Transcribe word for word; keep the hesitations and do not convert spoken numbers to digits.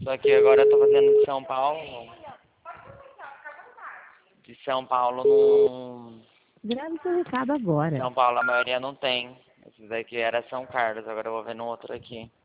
Só que agora eu tô fazendo de São Paulo. De São Paulo não. Grave seu recado agora. São Paulo a maioria não tem. Esses daqui era São Carlos, agora eu vou ver no outro aqui.